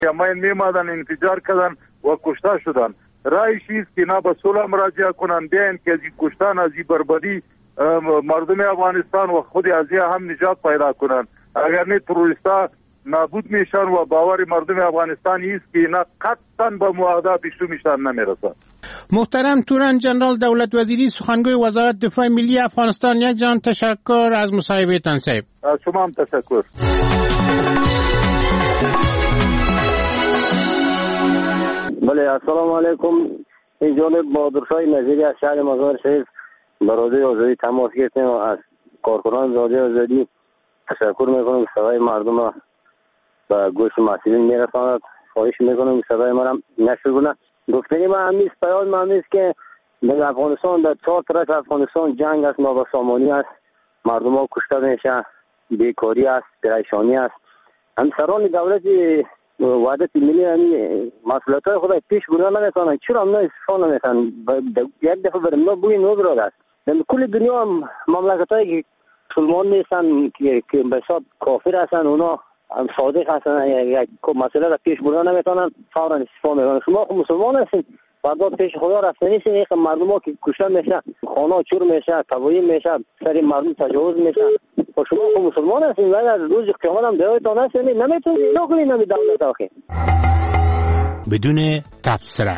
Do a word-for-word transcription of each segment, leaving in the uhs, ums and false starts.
یمن میمادن انفجار کردن و کشته شدن. رایش است که اینا به صلح مراجعه کنن، بیاین که از این کشتن، از این بربادی مردم افغانستان و خود ازیا هم نجات پیدا کنن. اگر نه تروریستا نابود میشن و باور مردم افغانستان است که اینا قطعا به معاهده پیشو میشن نمیرسن. محترم تورن جنرال دولت وزیری سخنگوی وزارت دفاع ملی افغانستان، یک جان تشکر از مصاحبه تان صاحب. از شما هم تشکر. بله السلام علیکم. این جانب بهادرشاه نظیری از شهر مزار شریف برادر آزادی تماس گرفتیم و از کارکنان رادیو آزادی تشکر میکنم. صدای مردم به گوش مسئولین میرساند. خواهش میکنم صدای ما هم نشر کنه. گفتنی ما همیست پیام ما همیست که در افغانستان در چهار طرف افغانستان جنگ است، نابسامانی است، مردم ها کشته میشه، بیکاری است، پریشانی است. همسران دولت وحدت ملی یعنی مسئولیت های خود پیش بردن نمیتونن. چرا هم نه استفاده نمیتونن؟ یک دفعه برم نه بوی نو براد است. در کل دنیا هم مملکت هایی که مسلمان نیستن که به حساب کافر هستن، اونا هم صادق هستن، یک مسئله را پیش بردن نمیتونن، فورا استفاده میکنن. شما خود مسلمان هستین، فردا پیش خدا رفته نیستین. یک مردم ها که کشته میشه، خانه چور میشه، تباهی میشه، سر مردم تجاوز میشه. و شما خود مسلمان هستین ولی از روز قیامت هم دعوتان هستین، نمیتونید اینا کنین نمی دولت آخه. بدون تفسیر.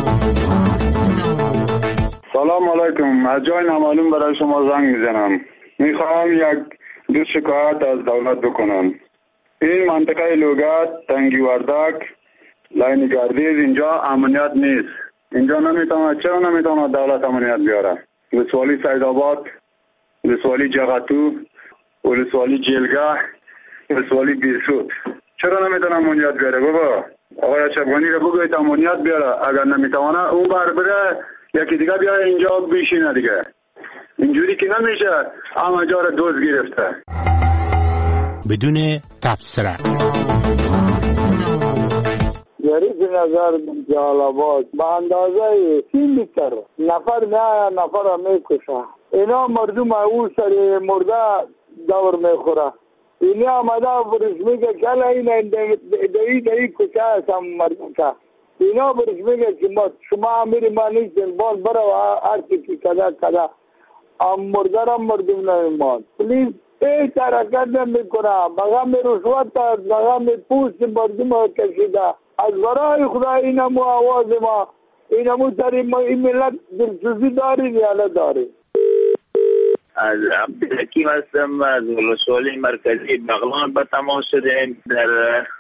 سلام علیکم. از جای نامعلوم برای شما زنگ میزنم. میخوام یک دو شکایت از دولت بکنم. این منطقه لوگات، تنگی وردک، لاین گردیز اینجا امنیت نیست. اینجا نمیتونه، چرا نمیتونه دولت امنیت بیاره؟ ولسوالی سیدآباد، ولسوالی جغتو، ولسوالی جلگه، ولسوالی بیرسود، چرا نمیتونه امنیت بیاره؟ بابا آقای اشرف غنی رو بگویید امنیت بیاره. اگر نمیتونه اون بر بره یکی دیگه بیاره اینجا بشینه دیگه. اینجوری که نمیشه همه جا رو دوز گرفته. بدون تفسیر. ظریف نظر جالبات به اندازه سی لیتر نفر میاید نفر را میکشه. اینا مردم او سر مرده دور میخوره. اینا آمده برش میگه کل این دایی دایی کچه هست هم مردم که اینا برش میگه که ما شما امیری ما نیستین باز برو هرچی که کده کده هم مرده را مردم نمیمان. پلیز ای ترکت نمیکنه، بغم رشوت داد، بغم پوست مردم ها کشیده. از برای خدا اینمو آواز ما اینمو سر ما این ملت دلسوزی دارین یا ندارین. از عبدالحکیم هستم از ولسوالی مرکزی بغلان به تماس شدیم. در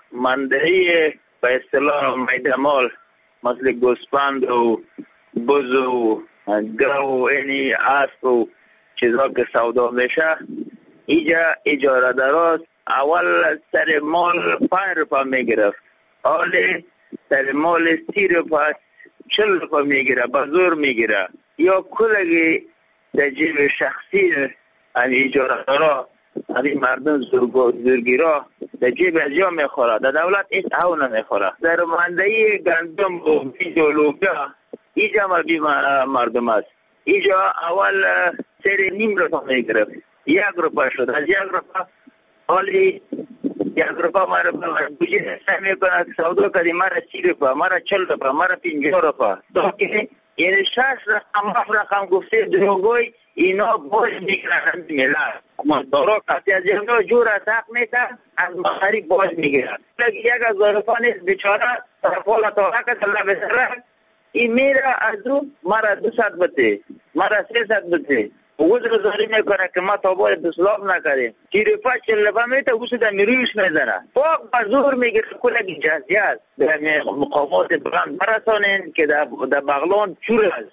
منطقه به اصطلاح میدمال مثل گوسفند و بز و گاو و اینی اسب و چیزا که سودا میشه اینجا اجاره دراست. اول سر مال پنج روپا میگرفت، حالی سر مال سی روپا چل روپا میگیره، به زور میگیره. یا کلگی در جیب شخصی این اجاره دارا این مردم زورگیرا در جیب از جا میخوره، در دولت این او نمیخوره. در منده گندم و بیج و لوبیا اینجا مربی مردم است. اینجا اول سر نیم روپا میگرفت، یک روپا شد، از یک روپا حالی یک روپا مرا بوجه حسن میکنه که سودا کردی مرا سی روپا، مرا چل روپا، مرا پینجا روپا. داکه یعنی شش رقم هفت رقم گفته دروگوی اینا باز میگرن ملت. مزدارا کسی از اینجا جور از حق میتن از مخاری باز میگرن. یک از روپا نیست بیچاره طرفالا تا حق دلله بسرک این میره از رو مرا دو ست بده، مرا سه ست بده. اوز گذاری میکنه که ما تا باید دسلاب نکردیم. چیرفا چلفا میته اوز در میرویش میزنه. فاق بزور میگه کلگی جزیات در مقامات بلند برسانین که در بغلان چور هست.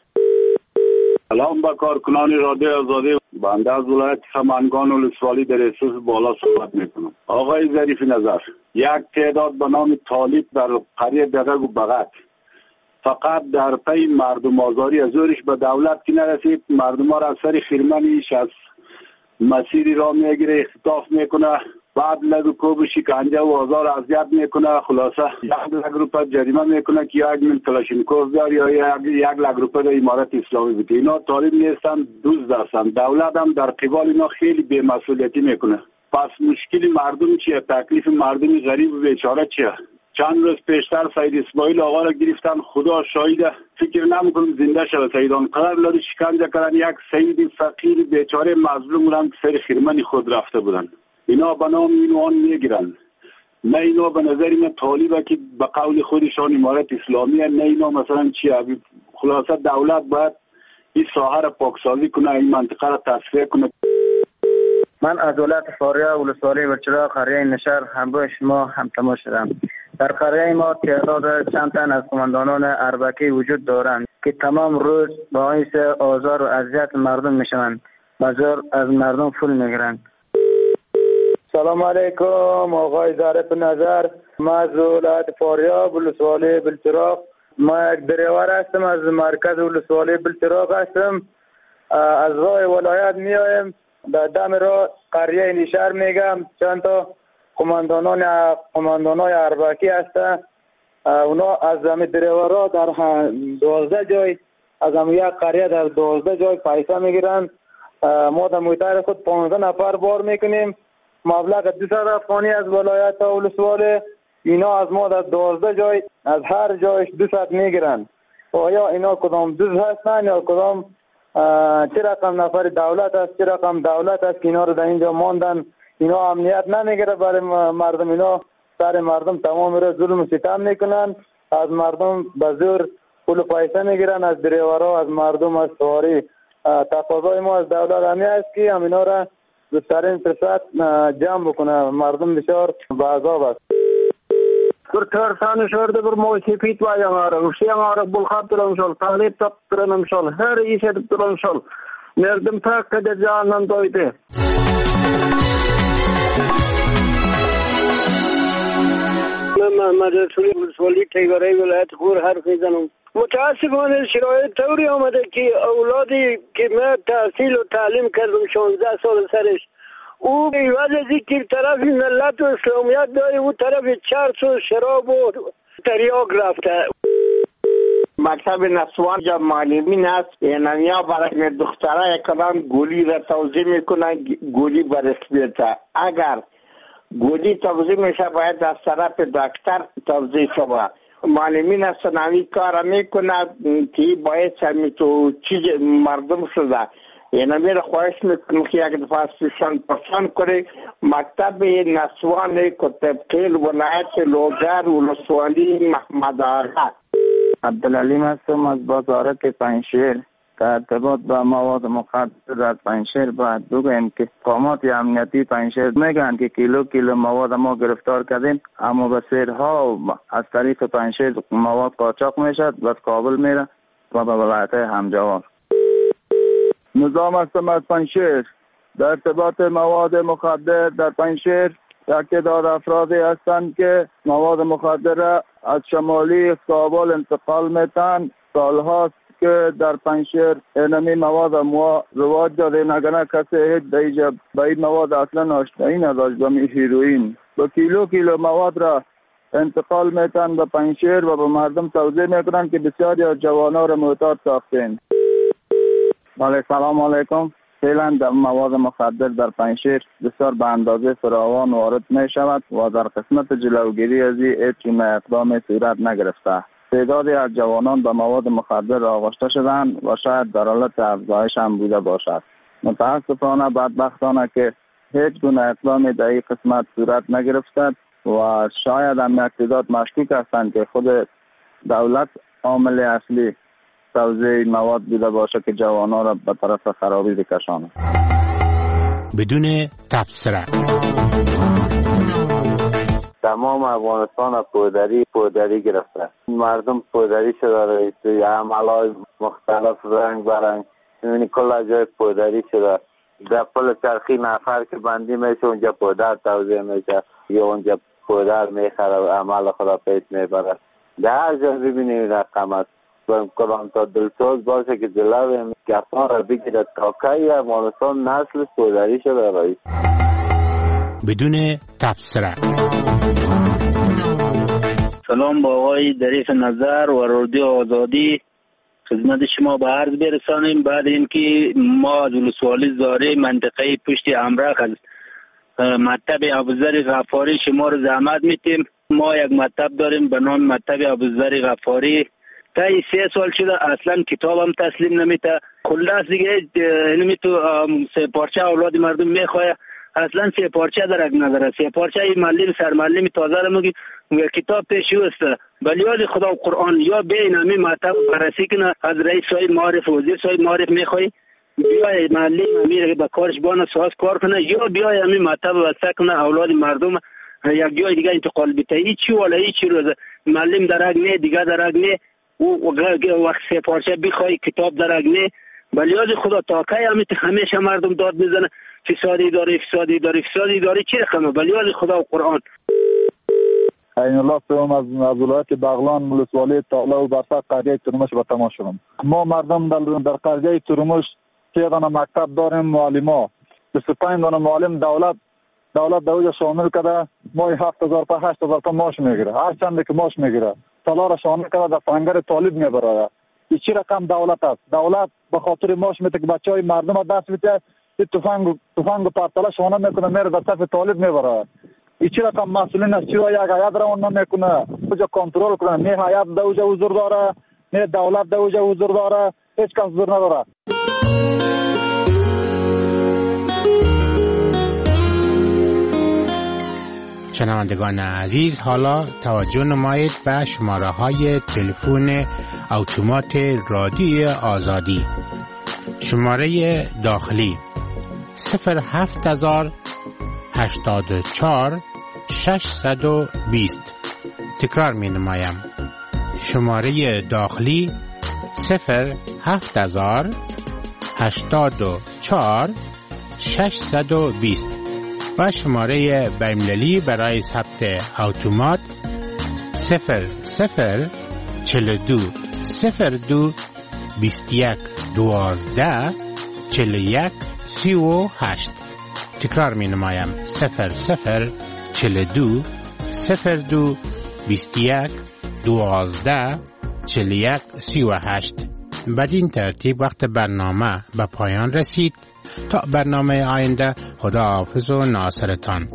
سلام با کارکنان رادیو آزادی. بنده از ولایت سمنگان و ولسوالی در احساس بالا صحبت میکنم. آقای ظریف نظر، یک تعداد به نام طالب در قریه دقیق و بغت فقط در پی مردم آزاری از زورش به دولت که نرسید، مردم ها را از سر خیرمنیش از مسیری را میگیره، اختطاف میکنه، بعد لگو کوب شکنجه و آزار اذیت میکنه. خلاصه یک لگ روپه جریمه میکنه که یک من کلاشینکوف دار یا یک یک لگ روپه در امارت اسلامی بده. اینا طالب نیستن، دزد هستن. دولت هم در قبال اینا خیلی بی‌مسئولیتی میکنه. پس مشکل مردم چیه؟ تکلیف مردم غریب و بیچاره چیه؟ چند روز پیشتر سید اسماعیل آقا را گرفتن، خدا شاهده فکر نمیکنم زنده شده. سید آنقدر لاری شکنجه کردن، یک سید فقیر بیچاره مظلوم بودن که سر خیرمن خود رفته بودن. اینا به نام این و آن میگیرن. نه اینا به نظر من طالبه که به قول خودشان امارت اسلامیه، نه اینا مثلا چیه. خلاصه دولت باید این ساحه را پاکسازی کنه، این منطقه را تصفیه کنه. من از ولایت فاریاب ولسوالی بلچراغ قریه نشر همراه شما همتما شدم. در قریه ما تعداد چند تن از قماندانان اربکی وجود دارند که تمام روز باعث آزار و اذیت مردم میشوند و زور از مردم پول میگیرند. سلام علیکم آقای ظریف نظر. ما از ولایت فاریاب ولسوالی بلچراغ، ما یک دریور هستم، از مرکز ولسوالی بلچراغ هستم. از راه ولایت میایم، در دم راه قریه نشر میگم، چند تا قماندانان قماندانای اربکی هستن. اونا از زمین دریورا در دوازده جای از هم یک قریه در دوازده جای پیسه میگیرن. ما در مویتر خود پانزده نفر بار میکنیم، مبلغ دویست افغانی از ولایت ولسوالی. اینا از ما در دوازده جای از هر جایش دویست میگیرن. آیا اینا کدام دوست هستن یا کدام چه رقم نفر دولت است، چه رقم دولت است که اینا رو در اینجا ماندن؟ اینا امنیت نمیگیره برای مردم، اینا سر مردم تمام رو ظلم و ستم میکنن، از مردم به زور پول و پیسه میگیرن، از دریورا، از مردم، از سواری. تقاضای ما از دولت همین است که همینا را زودترین فرصت جمع بکنه. مردم بسیار به عذاب است. bir törtany şörde bir moysipit var ýaňara, uşy ýaňara bulhap duran şol, tahlip tapdyran şol, her iş edip duran şol. Merdim takkada janan doýdy. محمد رسولی ولسوالی تیگرهی ولایت خور حرف میزنم. متاسفانه شرایط طوری آمده که اولادی که من تحصیل و تعلیم کردم شانزده سال سرش، او به عوض از اینکه طرف ملت و اسلامیت داره، او طرف چرس و شراب و تریاک رفته. مکتب نسوان جا معلمین است، یعنی برای دختره کلان گولی را توضیح میکنن، گولی برسلیتا. اگر گولی توضیح میشه باید از طرف دکتر توضیح شود. معلمین از سنوی کار میکنن که باید سمی تو چیز مردم شده. یعنی میره خواهش میکنم که یک دفعه سیشان پرسان کنه مکتب نسوان کتبخیل ولایت لوگر ولسوالی محمد آغا. عبدالعلیم هستم از بازارک پنجشیر. در ارتباط با مواد مخدر در پنجشیر باید بگویم که قامات امنیتی پنجشیر میگن که کیلو کیلو مواد ما گرفتار کردیم، اما به سیرها از طریق پنجشیر مواد قاچاق میشد و کابل میره و به ولایت همجوار. نظام هستم از پنجشیر. در ارتباط مواد مخدر در پنجشیر یک تعداد افرادی هستند که مواد مخدر را از شمالی کابل انتقال میتن. سالهاست که در پنجشیر اینمی مواد ما رواج داده، نگنه کسی هیچ دیجا به این مواد اصلا آشنایی نداشت. به هیروئین با کیلو کیلو مواد را انتقال میتن به پنجشیر و به مردم توزیع میکنن که بسیاری از جوانان را معتاد ساختین. بله سلام علیکم. فعلا در مواد مخدر در پنجشیر بسیار به اندازه فراوان وارد می شود و در قسمت جلوگیری از این هیچ گونه اقدام صورت نگرفته. تعدادی از جوانان به مواد مخدر آغشته شدند و شاید در حالت افزایش هم بوده باشد. متاسفانه بدبختانه که هیچ گونه اقدامی در این قسمت صورت نگرفته و شاید هم یک تعداد مشکوک هستند که خود دولت عامل اصلی توزیع مواد بوده باشه که جوانان را به طرف خرابی بکشانه. بدون تبصره تمام افغانستان پودری پودری گرفته. مردم پودری شده رئیسی عملای مختلف رنگ برنگ، یعنی کل جای پودری شده. در پل چرخی نفر که بندی میشه اونجا پودر توزیع میشه یا اونجا پودر میخره عمل خدا پیش میبره. در هر جا ببینید رقم است. کلان تا دلسوز باشه که جلو گفتان را بگیرد تاکایی افغانستان نسل پودری شده رئیس. بدون تبصره. سلام با آقای ظریف نظر و رادیو آزادی. خدمت شما به عرض برسانیم بعد اینکه ما از ولسوالی زاره منطقه پشت امرخ از مکتب ابوذر غفاری شما رو زحمت میتیم ما یک مکتب داریم به نام مکتب ابوذر غفاری. تا این سه سال شده اصلا کتابم تسلیم نمیته. خلاص دیگه اینمی تو سه پارچه اولاد مردم میخواه، اصلا سه پارچه درک نداره. سه پارچه این معلم سر معلم تازه رو میگی کتاب پیشی است. ولی یاد خدا و قرآن یا بین همی مکتب بررسی کنه، از رئیس صاحب معارف و وزیر صاحب معارف میخوای بیای معلم امیر به کارش بانه ساز کار کنه، یا بیای همی مکتب وسط کنه اولاد مردم یک جای دیگه انتقال بده. هیچ چی ولا هیچ چی روز معلم درک نه، دیگه درک نه، او وقت سه پارچه بخوای کتاب درک نه. ولی یاد خدا تا کی همی همیشه مردم داد میزنه فسادی داره فسادی داره فسادی داره چی رقمه. ولی یاد خدا و قرآن. عین الله سوم از از ولایت بغلان ولسوالی تالا و برسا قریه ترمش به تماس شدم. ما مردم در در قریه ترمش سه دانه مکتب داریم، معلما بیست و پنج دانه معلم دولت دولت دوجا شامل کرده. ما هفت هزار تا هشت هزار تا ماش میگیره، هر چند که ماش میگیره سالا را شامل کرده در سنگر طالب میبره. این چی رقم دولت است؟ دولت به خاطر ماش میته که بچهای مردم دست میته، این تفنگ تفنگ پرتاله شونه میکنه میره در صف طالب میبره. این چی رقم مسئولین است؟ چرا یک هیئت را اون نمیکنه کجا کنترل کنه؟ نه هیئت دوجا حضور داره، نه دولت دوجا حضور داره، هیچ کس حضور نداره. شنوندگان عزیز، حالا توجه نمایید به شماره های تلفن اتومات رادیوی آزادی. شماره داخلی صفر هفت هزار هشتاد و چهار ششصد و بیست. تکرار می نمایم. شماره داخلی صفر هفت هزار هشتاد و چهار ششصد و بیست و شماره بین‌المللی برای ثبت اتومات صفر صفر چهل و دو صفر دو بیست و یک دوازده چهل و یک سی و هشت. تکرار می نمایم. صفر صفر چهل و دو صفر دو بیست و یک دوازده چهل و یک سی و هشت. بدین ترتیب وقت برنامه به پایان رسید. تا برنامه آینده، خدا حافظ و ناصرتان.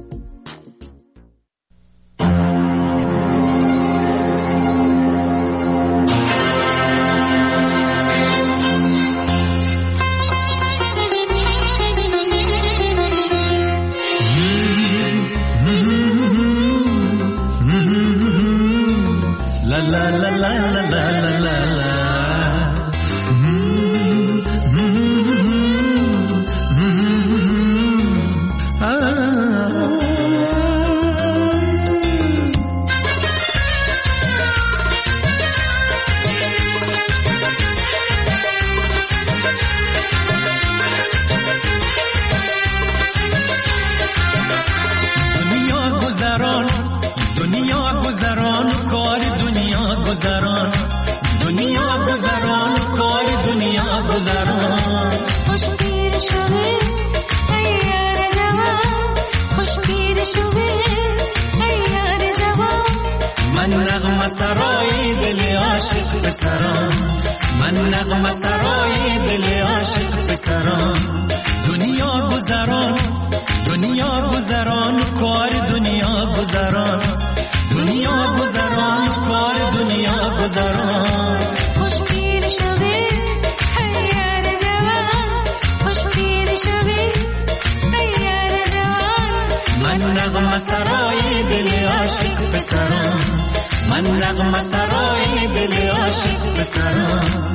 من نغمه سرای دل عاشق پسرم.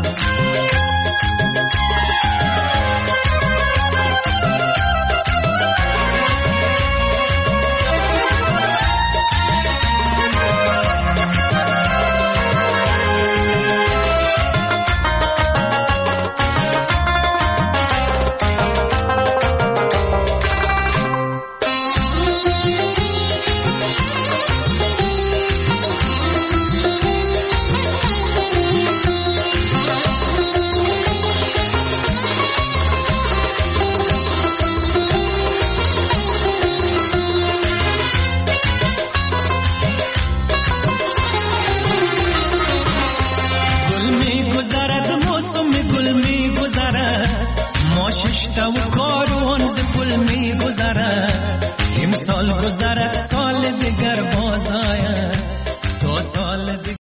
سال گذرد سال دیگر باز آید، تا سال دیگر